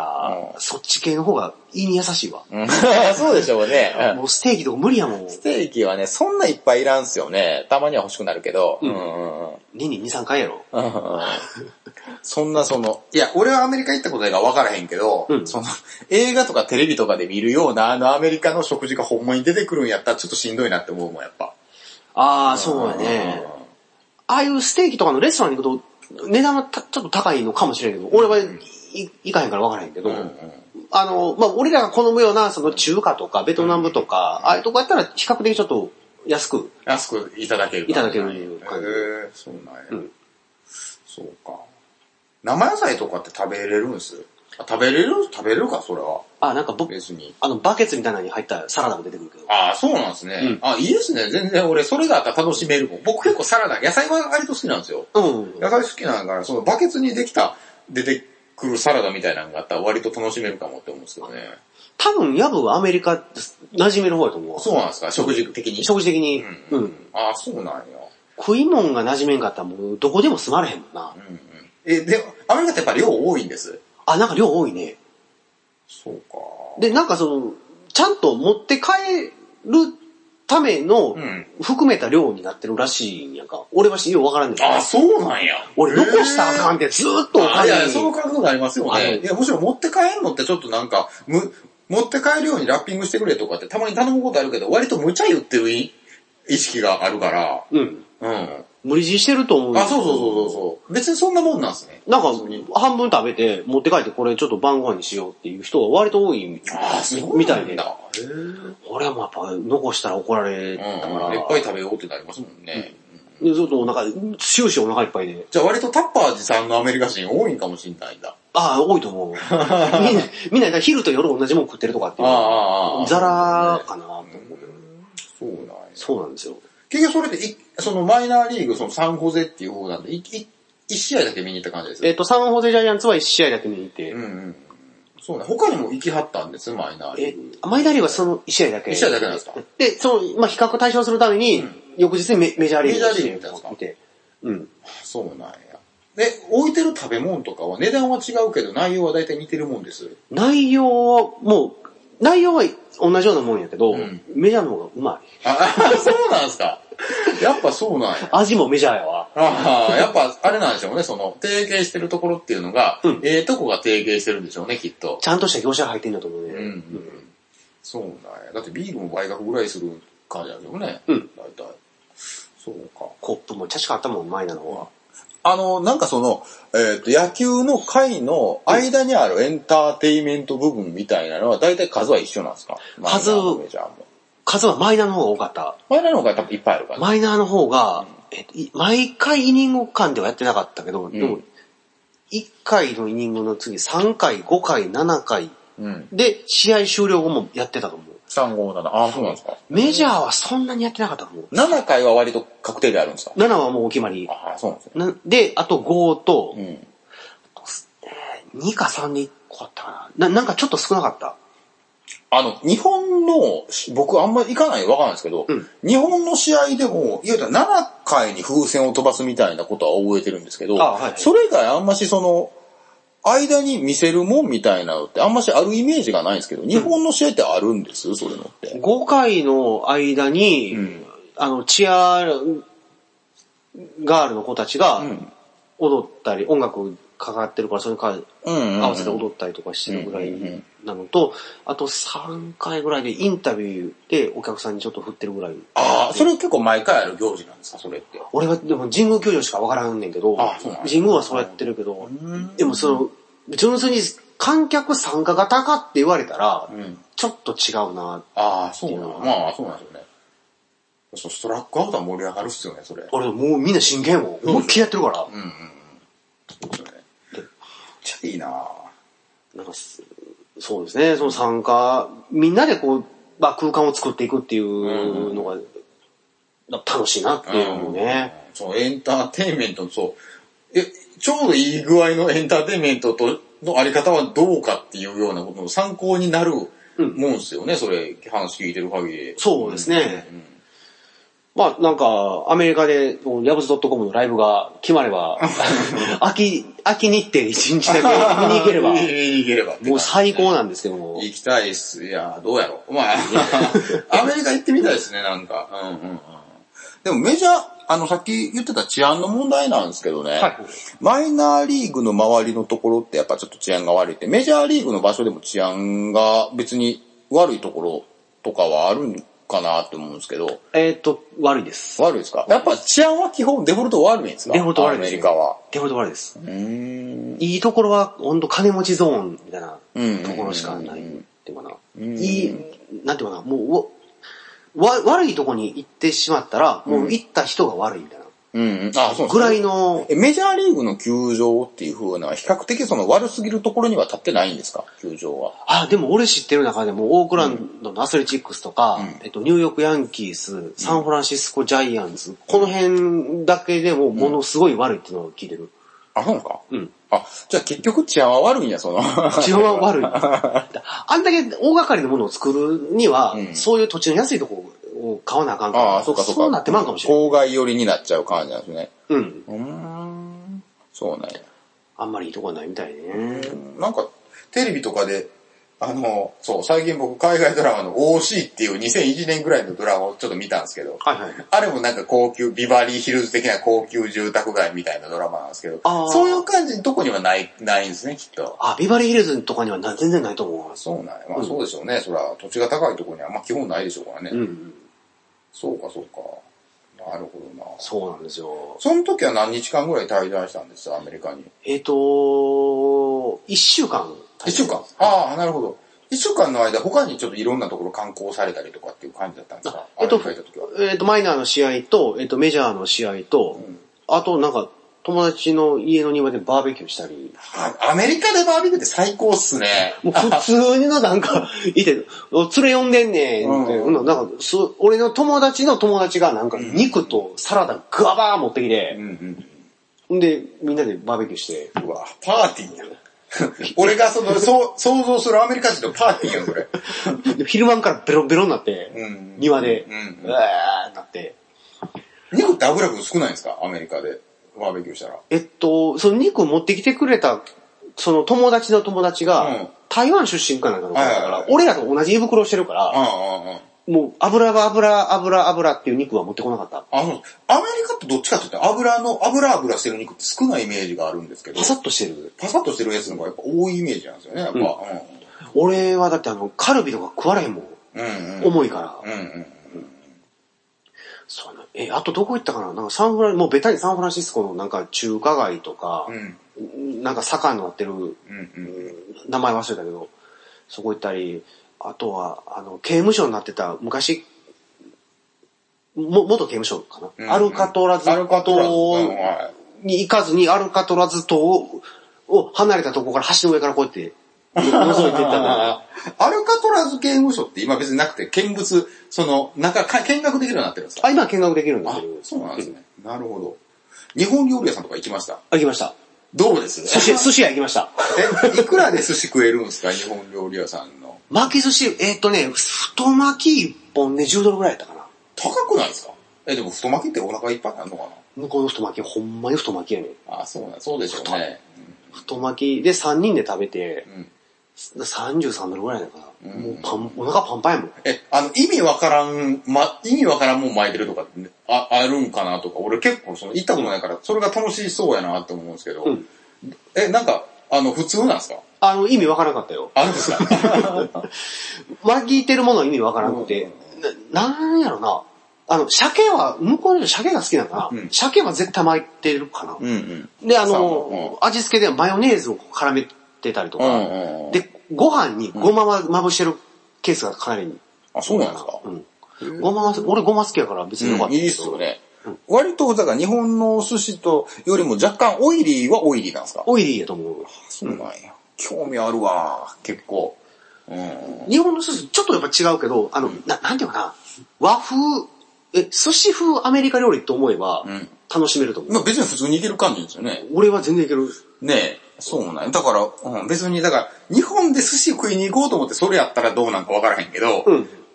そっち系の方が胃に優しいわ。 そうでしょうね。 もうステーキとか無理やもん。 ステーキはね、そんないっぱいいらんすよね。たまには欲しくなるけど。 年に2、3回やろ。 そんないや、俺はアメリカ行ったことないから分からへんけど、映画とかテレビとかで見るようなアメリカの食事がほんまに出てくるんやったらちょっとしんどいなって思うもん、やっぱ。 ああ、そうやね。ああいうステーキとかのレストランに行くと、値段はちょっと高いのかもしれんけど、俺は行かへんから分からへんけど、俺らが好むような、中華とかベトナムとか、ああいうとこやったら比較的ちょっと安くいただける。 いただける感じ。 そうなんや。そうか。生野菜とかって食べれるんです？食べれるか、それは。 なんか別に。バケツみたいなのに入ったサラダも出てくるけど。 そうなんですね。いいですね。全然俺、それだったら楽しめるもん。僕結構サラダ、野菜は割と好きなんですよ。野菜好きなんだから、バケツに出てくるサラダみたいなのがあったら割と楽しめるかもって思うんですけどね。 多分、ヤブはアメリカ馴染める方やと思う。 そうなんですか、食事的に。 食事的に。 そうなんや。 食い物が馴染めんかったらもうどこでも住まれへんもんな。 で、アメリカってやっぱ量多いんです。 なんか量多いね。 そうか。 で、なんかちゃんと持って帰るための、含めた量になってるらしいんやんか。俺はようわからんねん。 そうなんや。 俺残したらあかんってずーっとお金に。 いや、その感覚がありますよね。いや、むしろ持って帰るのってちょっとなんか、持って帰るようにラッピングしてくれとかってたまに頼むことあるけど、割と無茶言ってる意識があるから。 無理強いしてると思う。 そう。別にそんなもんなんすね。 なんか、半分食べて、持って帰ってこれちょっと晩ご飯にしようっていう人が割と多いみたいで。俺はもうやっぱ残したら怒られたから。 いっぱい食べようってなりますもんね。 ずっと終始お腹いっぱいで。 じゃあ割とタッパー持参のアメリカ人多いんかもしんないんだ。 多いと思う。みんな昼と夜同じもん食ってるとかっていう。ザラかなと思う。 そうなんですよ。 結局それで、マイナーリーグ、サンホゼっていう方なんで、一試合だけ見に行った感じです。 サンホゼジャイアンツは1試合だけ見に行って。 そうね。他にも行きはったんです、マイナーリーグ。 マイナーリーグはその1試合だけ。 1試合だけなんですか？ で、比較対象するために、翌日にメジャーリーグメジャーリーグみたいなの見て。 そうなんや。で、置いてる食べ物とかは値段は違うけど、内容は大体似てるもんです。 内容は同じようなもんやけど、メジャーの方がうまい。 そうなんですか。やっぱそうなんや。 味もメジャーやわ。 やっぱあれなんでしょうね、提携してるところっていうのが、とこが提携してるんでしょうね、きっと。 ちゃんとした業者が入ってんだと思うね。 そうなんや。だってビールも倍額ぐらいする感じなんですよね。大体。そうか。 コップも確かあったもん、マイナの方は。 なんか野球の会の間にあるエンターテイメント部分みたいなのは大体数は一緒なんですか？ 数はマイナーの方が多かった。 マイナーの方が多分いっぱいあるから。 マイナーの方が、毎回イニング間ではやってなかったけど、でも、1回のイニングの次3回、5回、7回、で、試合終了後もやってたと思う。 3、5、7。そうなんですか。 メジャーはそんなにやってなかったと思う。 7回は割と確定であるんですか？ 7 はもうお決まり。 そうなんですね。 で、あと5と、2か3で1個あったかな。なんかちょっと少なかった。 日本の、僕あんまり行かないわかんないですけど、日本の試合でも、いわゆる7回に風船を飛ばすみたいなことは覚えてるんですけど、それ以外あんまし間に見せるもんみたいなのってあんましあるイメージがないんですけど、日本の試合ってあるんです？そういうのって。 5回の間に、チアガールの子たちが踊ったり、音楽かかってるからそれに合わせて踊ったりとかしてるぐらいなのと、あと3回ぐらいでインタビューでお客さんにちょっと振ってるぐらい。 それ結構毎回ある行事なんですか、それって。 俺はでも神宮球場しかわからんねんけど、神宮はそうやってるけど、でも純粋に観客参加型かって言われたら、ちょっと違うな。 そうなんですよね。ストラックアウトは盛り上がるっすよね、それ。 俺もうみんな真剣を思いっきりやってるから。 そうですよね。めっちゃいいななんか、そうですね、参加、みんなで空間を作っていくっていうのが、楽しいなっていうのね。 エンターテインメント、ちょうどいい具合のエンターテインメントのあり方はどうかっていうようなことの参考になるもんですよね、それ、話聞いてる限り。 そうですね。 まあなんか、アメリカで、ヤブズ .com のライブが決まれば、秋日程1日だけ見に行ければ、 見に行ければ。 もう最高なんですけども。 行きたいっす。いや、どうやろう。まあ、アメリカ行ってみたいですね、なんか。でもメジャー、さっき言ってた治安の問題なんですけどね。はい。マイナーリーグの周りのところってやっぱちょっと治安が悪いって、メジャーリーグの場所でも治安が別に悪いところとかはあるんかなって思うんですけど。 悪いです。 悪いですか？やっぱ治安は基本デフォルト悪いんですか？ デフォルト悪いです、 アメリカは。 デフォルト悪いです。いいところは、ほんと金持ちゾーンみたいなところしかないっていうかな。なんていうかな、もう、悪いとこに行ってしまったら、もう行った人が悪いみたいな。 あ、そうですね。 ぐらいの。 メジャーリーグの球場っていう風な、比較的その悪すぎるところには立ってないんですか？球場は。 でも俺知ってる中でも、オークランドのアスレチックスとか、ニューヨークヤンキース、サンフランシスコジャイアンツ、この辺だけでもものすごい悪いっていうのを聞いてる。 あ、そうですか？じゃあ結局治安は悪いんや、その。 治安は悪い。あんだけ大掛かりなものを作るには、そういう土地の安いところを買わなあかんから。 そうか。 そうなってまうかもしれない。 郊外寄りになっちゃう感じなんですね。そうなんや。 あんまりいいとこはないみたいね。 なんか、テレビとかで、最近僕海外ドラマの OC っていう2001年ぐらいのドラマをちょっと見たんですけど、あれもなんかビバリーヒルズ的な高級住宅街みたいなドラマなんですけど、そういう感じのとこにはないんですね、きっと。 ビバリーヒルズとかには全然ないと思う。 そうなんや。まあそうでしょうね。そら、土地が高いところには基本ないでしょうからね。そうか。なるほどな。 そうなんですよ。 その時は何日間ぐらい滞在したんですか、アメリカに。 1週間。 1週間。なるほど。1週間の間、他にちょっといろんなところ観光されたりとかっていう感じだったんですか？ マイナーの試合と、メジャーの試合と、あとなんか、友達の家の庭でバーベキューしたり。 アメリカでバーベキューって最高っすね。 もう普通になんか、いて、連れ呼んでんねんって、なんか、俺の友達の友達がなんか肉とサラダガバー持ってきて、で、みんなでバーベキューして。 うわ、パーティーやん。俺が想像するアメリカ人のパーティーやん、これ。 昼間からベロベロになって、庭で、うわーなって。 肉って脂分少ないんですか？アメリカで。バーベキューしたら。 その肉持ってきてくれた、その友達の友達が、台湾出身かなんかの子だから、俺らと同じ胃袋してるから、もう油っていう肉は持ってこなかった。 アメリカってどっちかって言ったら油してる肉って少ないイメージがあるんですけど。 パサッとしてるやつの方がやっぱ多いイメージなんですよね、やっぱ。 俺はだってカルビとか食われへんもん。重いから。そうね。あとどこ行ったかな？なんかもうベタにサンフランシスコのなんか中華街とか、なんか坂になってる、名前忘れたけど、そこ行ったり、あとは、刑務所になってた、昔、元刑務所かな？アルカトラズ島に行かずに、アルカトラズ島を離れたとこから橋の上からこうやって、覗いていったんだ。 アルカトラズ刑務所って今別になくて、見学できるようになってるんですか？ 今見学できるんですけど。 そうなんですね。なるほど。日本料理屋さんとか行きました？ 行きました。 どうです寿司屋行きました。 いくらで寿司食えるんですか？日本料理屋さんの。 巻き寿司、太巻き1本で$10ぐらいやったかな。 高くないですか？でも太巻きってお腹いっぱいになるのかな？ 向こうの太巻きほんまに太巻きやねん。 そうでしょうね。 太巻きで3人で食べて、$33ぐらいだから、もうお腹パンパンやもん。 意味わからんもん巻いてるとかってあるんかなとか、俺結構行ったことないから、それが楽しそうやなって思うんですけど、なんか、普通なんですか？ 意味わからなかったよ。 あるんですか？ 巻いてるものは意味わからなくて、なんやろな。鮭は、向こうの人鮭が好きなのかな？鮭は絶対巻いてるかな。で、味付けではマヨネーズを絡めてたりとか、で、ご飯にごままぶしてるケースがかなり。 そうなんですか？ 俺ごま好きやから別によかった。 いいっすよね。割と、だから日本の寿司とよりも若干オイリーはオイリーなんですか？ オイリーやと思う。 そうなんや。興味あるわ、結構。 日本の寿司ちょっとやっぱ違うけど、なんていうかな、和風、寿司風アメリカ料理って思えば、楽しめると思う。 別に普通にいける感じですよね。 俺は全然いける。 ねえ、そうなんや。だから、別に、日本で寿司食いに行こうと思ってそれやったらどうなんかわからへんけど、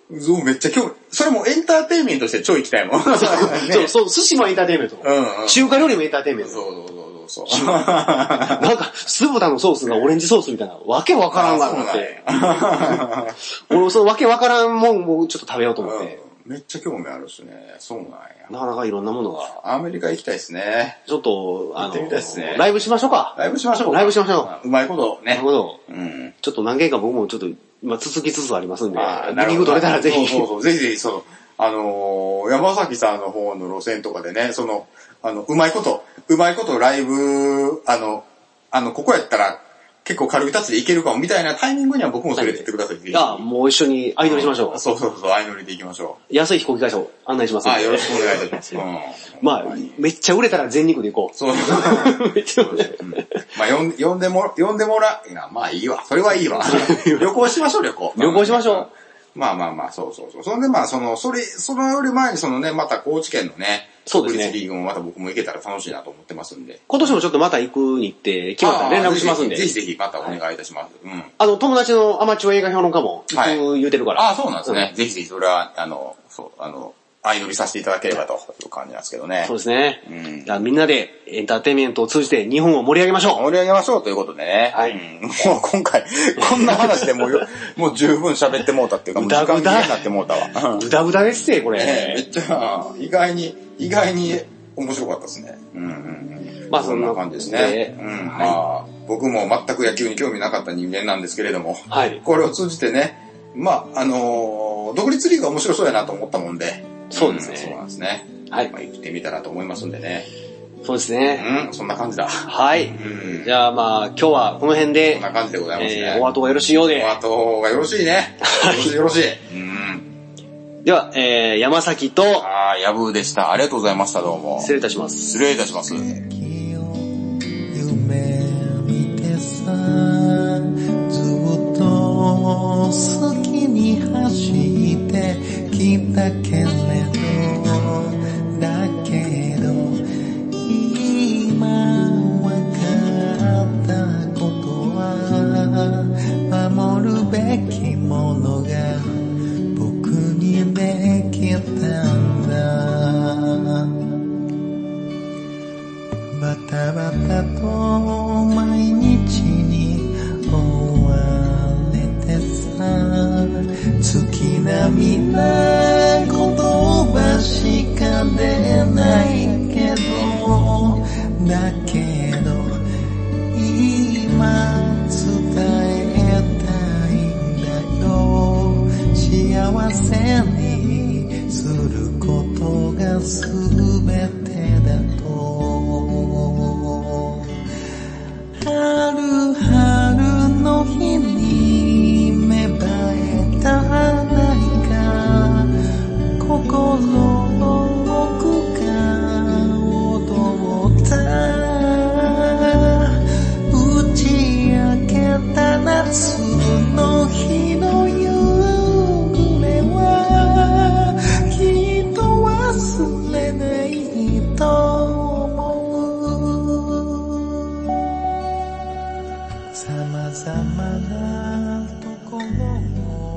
そう、めっちゃそれもエンターテインメントとして超行きたいもん。 そう、寿司もエンターテインメント。中華料理もエンターテインメント。 そう。 なんか、酢豚のソースがオレンジソースみたいな、わけわからんがなって。俺、そのわけわからんもんもちょっと食べようと思って。 めっちゃ興味あるしね。そうなんや。 なかなかいろんなものが。 アメリカ行きたいですね。 ちょっと、 行ってみたいですね。 ライブしましょうか。 ライブしましょう。うまいことね。 なるほど。ちょっと何件か僕もちょっと、今続きつつありますんで、リンク取れたらぜひ。 そう、ぜひ、山崎さんの方の路線とかでね、うまいことライブ、ここやったら結構軽いタッチでいけるかもみたいなタイミングには僕も連れてってください。 いや、もう一緒に相乗りしましょう。 そう、相乗りで行きましょう。安い飛行機会社を案内しますんで。 よろしくお願いいたします。 まあ、めっちゃ売れたら全日空で行こう。 そう。まあ、呼んでもらまあいいわ。それはいいわ。旅行しましょう、旅行しましょう。 まあ、そう。そんでまあ、そのより前にまた高知県のね、 そうですね。 国立リーグもまた僕も行けたら楽しいなと思ってますんで。 今年もちょっとまた行くに行って決まったら連絡しますんで。 ぜひまたお願いいたします。 友達のアマチュア映画評論家も行く言うてるから。 そうなんですね。ぜひ、それは、相乗りさせていただければという感じなんですけどね。 そうですね。じゃあみんなでエンターテインメントを通じて日本を盛り上げましょう。 盛り上げましょうということでね。はい。もう今回、こんな話でもう十分喋ってもうたっていうか、もう時間切れになってもうたわ。 ぐだぐだですね、これ。 めっちゃ、意外に面白かったですね。まあそんな感じですね。僕も全く野球に興味なかった人間なんですけれども、これを通じてね、まあ、独立リーグが面白そうやなと思ったもんで、 そうですね。 そうなんですね。はい。まあ、行ってみたらと思いますんでね。 そうですね。 そんな感じだ。 はい。じゃあまあ、今日はこの辺で。 こんな感じでございますね。 お後がよろしいようで。 お後がよろしいね。よろしい。 では、山崎と、 やぶでした。ありがとうございました、どうも。 失礼いたします。 失礼いたします。 好きに走ってきたけれどだけど今わかったことは守るべきものが僕にできたんだバタバタと毎日に追われてさ月並みな言葉しか出ないけどだけど今伝えたいんだよ幸せにすることが全てだと春の日に芽生えた何か心の奥が踊った打ち明けた夏の日の夕暮れはきっと忘れないと様々なところを